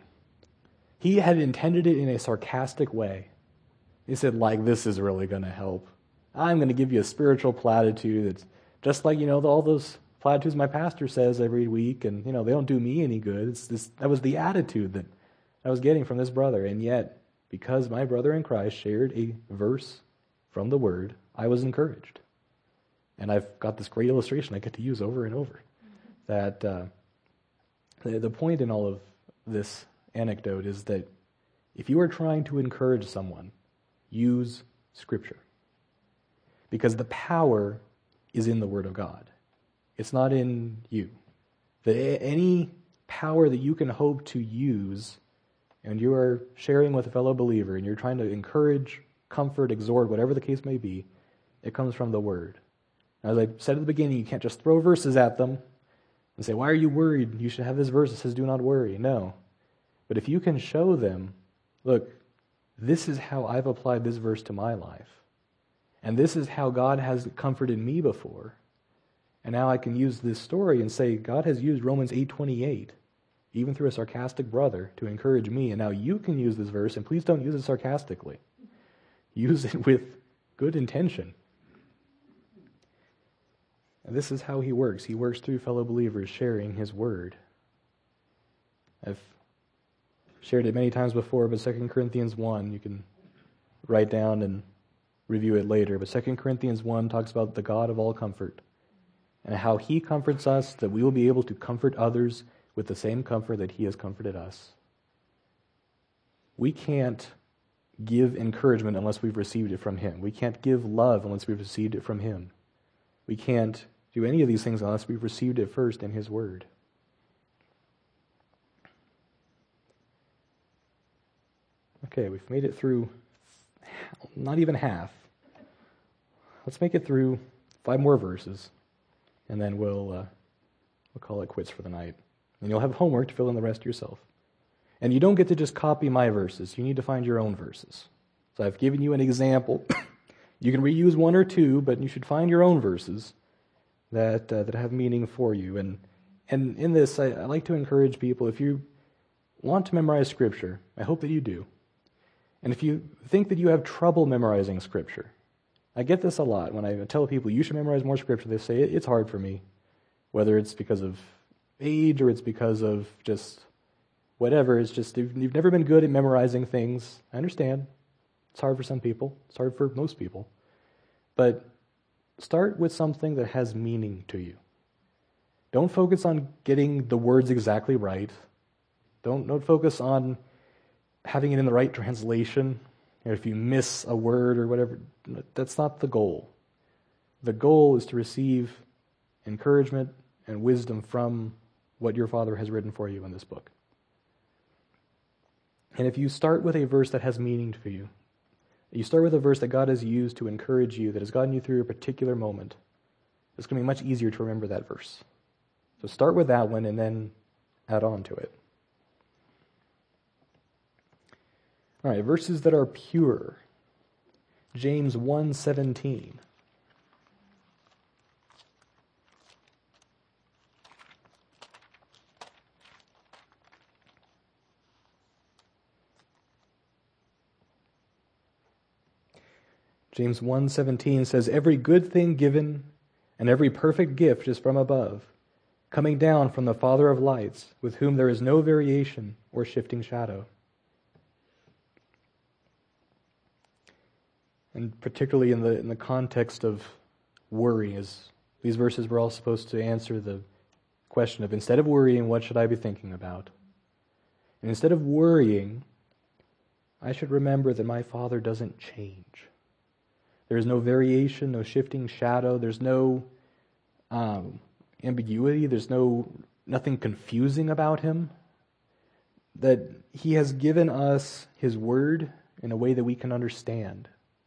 He had intended it in a sarcastic way. He said, like, this is really going to help. I'm going to give you a spiritual platitude that's just like, you know, all those platitudes my pastor says every week, and, you know, they don't do me any good. It's this, that was the attitude that I was getting from this brother. And yet, because my brother in Christ shared a verse from the Word, I was encouraged. And I've got this great illustration I get to use over and over. That uh, the, the point in all of this anecdote is that if you are trying to encourage someone, use Scripture. Because the power is in the Word of God. It's not in you. That any power that you can hope to use, and you are sharing with a fellow believer, and you're trying to encourage, comfort, exhort, whatever the case may be, it comes from the Word. As I said at the beginning, you can't just throw verses at them and say, why are you worried? You should have this verse that says, do not worry. No. But if you can show them, look, this is how I've applied this verse to my life. And this is how God has comforted me before. And now I can use this story and say, God has used Romans eight twenty-eight, even through a sarcastic brother, to encourage me. And now you can use this verse, and please don't use it sarcastically. Use it with good intention. And this is how He works. He works through fellow believers sharing His Word. I've shared it many times before, but Second Corinthians one, you can write down and review it later. But Second Corinthians one talks about the God of all comfort and how He comforts us, that we will be able to comfort others with the same comfort that He has comforted us. We can't give encouragement unless we've received it from Him. We can't give love unless we've received it from Him. We can't do any of these things unless we've received it first in His Word. Okay, we've made it through not even half. Let's make it through five more verses, and then we'll uh, we'll call it quits for the night. And you'll have homework to fill in the rest yourself. And you don't get to just copy my verses. You need to find your own verses. So I've given you an example. You can reuse one or two, but you should find your own verses that uh, that have meaning for you. And and in this, I, I like to encourage people, if you want to memorize Scripture, I hope that you do. And if you think that you have trouble memorizing Scripture, I get this a lot. When I tell people you should memorize more Scripture, they say, it's hard for me. Whether it's because of age or it's because of just whatever. It's just, you've never been good at memorizing things. I understand. It's hard for some people. It's hard for most people. But start with something that has meaning to you. Don't focus on getting the words exactly right. Don't, don't focus on having it in the right translation. You know, if you miss a word or whatever, that's not the goal. The goal is to receive encouragement and wisdom from what your Father has written for you in this book. And if you start with a verse that has meaning to you, you start with a verse that God has used to encourage you, that has gotten you through a particular moment, it's going to be much easier to remember that verse. So start with that one and then add on to it. All right, verses that are pure. James one seventeen. James one seventeen says, "Every good thing given and every perfect gift is from above, coming down from the Father of lights, with whom there is no variation or shifting shadow." And particularly in the in the context of worry, as these verses were all supposed to answer the question of, instead of worrying, what should I be thinking about? And instead of worrying, I should remember that my Father doesn't change. There is no variation, no shifting shadow. There's no um, ambiguity. There's no nothing confusing about Him. That He has given us His Word in a way that we can understand.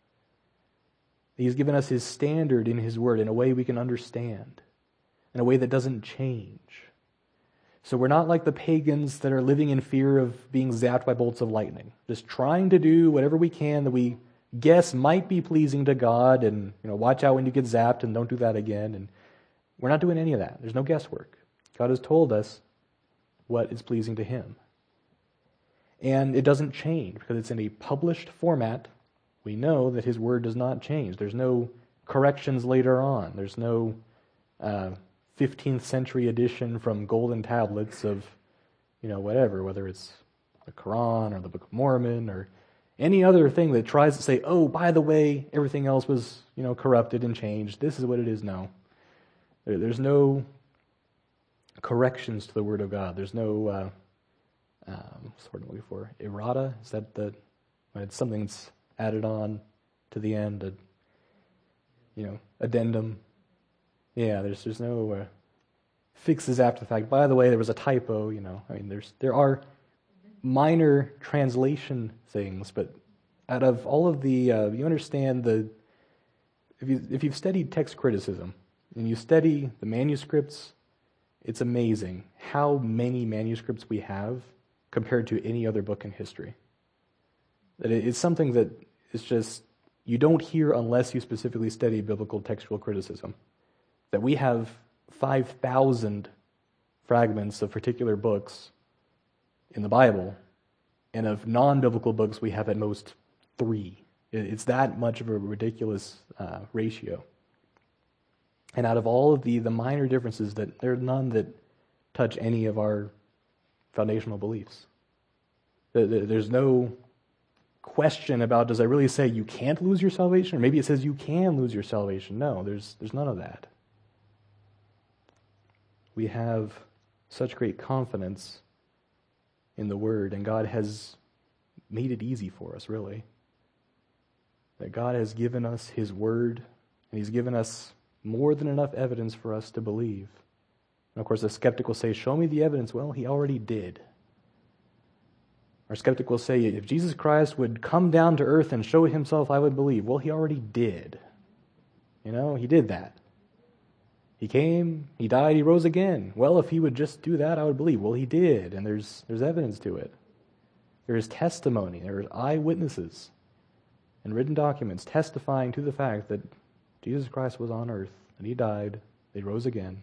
He's given us His standard in His Word in a way we can understand, in a way that doesn't change. So we're not like the pagans that are living in fear of being zapped by bolts of lightning, just trying to do whatever we can that we guess might be pleasing to God, and you know, watch out when you get zapped and don't do that again. And we're not doing any of that. There's no guesswork. God has told us what is pleasing to Him. And it doesn't change because it's in a published format. We know that His Word does not change. There's no corrections later on. There's no uh, fifteenth century edition from golden tablets of, you know, whatever, whether it's the Quran or the Book of Mormon or any other thing that tries to say, oh, by the way, everything else was, you know, corrupted and changed. This is what it is now. There, there's no corrections to the Word of God. There's no, uh, um, what's the word I'm looking for? Errata? Is that the, when it's something that's added on to the end, a, you know, addendum? Yeah, there's there's no uh, fixes after the fact. By the way, there was a typo, you know. I mean, there's there are minor translation things, but out of all of the, uh, you understand the, if, you, if you've studied text criticism, and you study the manuscripts, it's amazing how many manuscripts we have compared to any other book in history. That it's something that is just, you don't hear unless you specifically study biblical textual criticism. That we have five thousand fragments of particular books in the Bible, and of non-biblical books we have at most three. It's that much of a ridiculous uh, ratio. And out of all of the, the minor differences, that there are none that touch any of our foundational beliefs. There's no question about, does I really say you can't lose your salvation? Or maybe it says you can lose your salvation. No, there's there's none of that. We have such great confidence in the Word, and God has made it easy for us, really. That God has given us His Word, and He's given us more than enough evidence for us to believe. And of course, the skeptic will say, show me the evidence. Well, He already did. Our skeptic will say, if Jesus Christ would come down to earth and show Himself, I would believe. Well, He already did. You know, He did that. He came, He died, He rose again. Well, if He would just do that, I would believe. Well, He did, and there's there's evidence to it. There is testimony. There is eyewitnesses and written documents testifying to the fact that Jesus Christ was on earth, and he died, he rose again.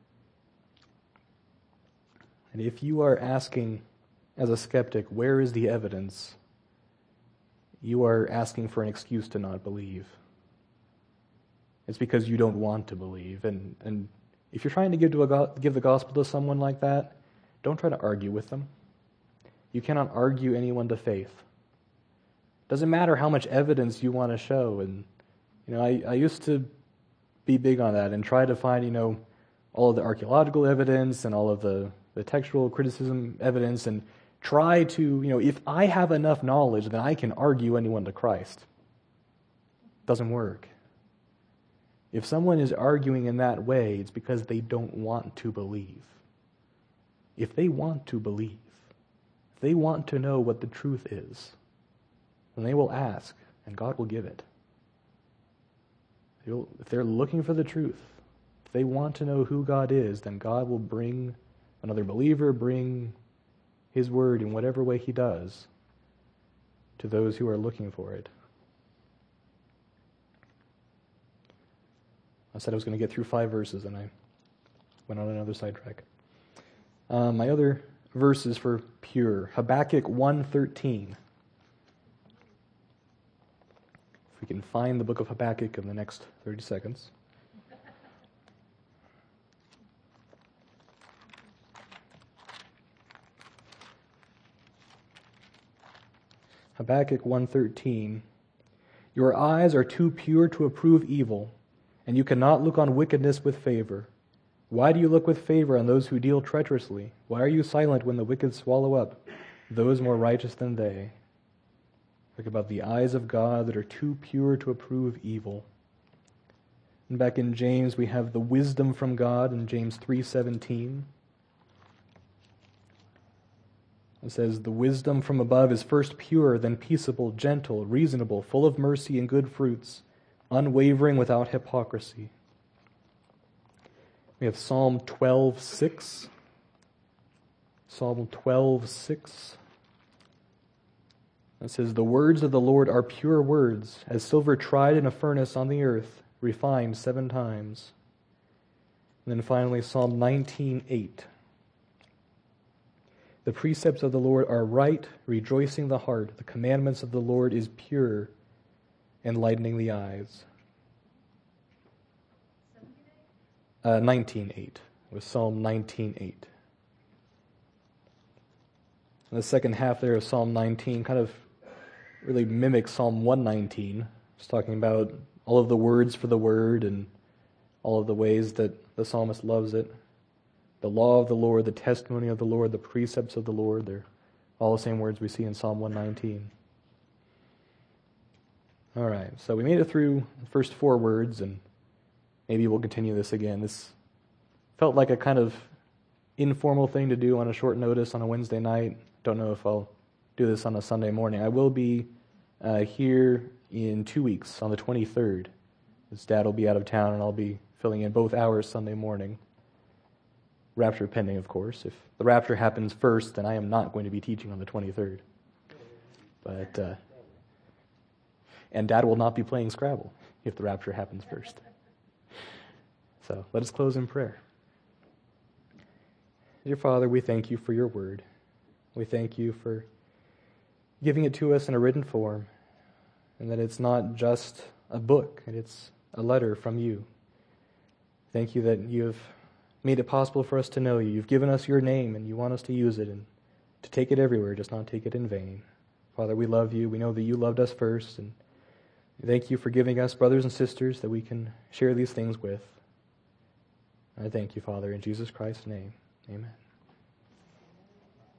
And if you are asking as a skeptic, where is the evidence? You are asking for an excuse to not believe. It's because you don't want to believe. And, and if you're trying to give, to a, give the gospel to someone like that, don't try to argue with them. You cannot argue anyone to faith. Doesn't matter how much evidence you want to show. And you know, I, I used to be big on that and try to find, you know, all of the archaeological evidence and all of the, the textual criticism evidence and try to, you know, if I have enough knowledge, then I can argue anyone to Christ. Doesn't work. If someone is arguing in that way, it's because they don't want to believe. If they want to believe, if they want to know what the truth is, then they will ask, and God will give it. They'll, if they're looking for the truth, if they want to know who God is, then God will bring another believer, bring His word in whatever way He does to those who are looking for it. I said I was going to get through five verses, and I went on another sidetrack. Um, my other verses for pure, Habakkuk one thirteen. If we can find the book of Habakkuk in the next thirty seconds. Habakkuk one thirteen. Your eyes are too pure to approve evil, and you cannot look on wickedness with favor. Why do you look with favor on those who deal treacherously? Why are you silent when the wicked swallow up those more righteous than they? Talk about the eyes of God that are too pure to approve evil. And back in James, we have the wisdom from God in James three seventeen. It says, the wisdom from above is first pure, then peaceable, gentle, reasonable, full of mercy and good fruits, unwavering, without hypocrisy. We have Psalm twelve six. Psalm twelve six. It says, the words of the Lord are pure words, as silver tried in a furnace on the earth, refined seven times. And then finally, Psalm nineteen eight. The precepts of the Lord are right, rejoicing the heart. The commandments of the Lord is pure, enlightening the eyes. Uh, nineteen eight was Psalm nineteen eight. And the second half there of Psalm nineteen kind of really mimics Psalm one nineteen. It's talking about all of the words for the word and all of the ways that the psalmist loves it. The law of the Lord, the testimony of the Lord, the precepts of the Lord, they're all the same words we see in Psalm one nineteen. All right, so we made it through the first four words, and maybe we'll continue this again. This felt like a kind of informal thing to do on a short notice on a Wednesday night. Don't know if I'll do this on a Sunday morning. I will be uh, here in two weeks on the twenty-third. His dad will be out of town, and I'll be filling in both hours Sunday morning. Rapture pending, of course. If the rapture happens first, then I am not going to be teaching on the twenty-third. But, uh, and Dad will not be playing Scrabble if the rapture happens first. So let us close in prayer. Dear Father, we thank you for your word. We thank you for giving it to us in a written form, and that it's not just a book, it's a letter from you. Thank you that you have made it possible for us to know you. You've given us your name, and you want us to use it and to take it everywhere, just not take it in vain. Father, we love you. We know that you loved us first, and thank you for giving us brothers and sisters that we can share these things with. I thank you, Father, in Jesus Christ's name. Amen.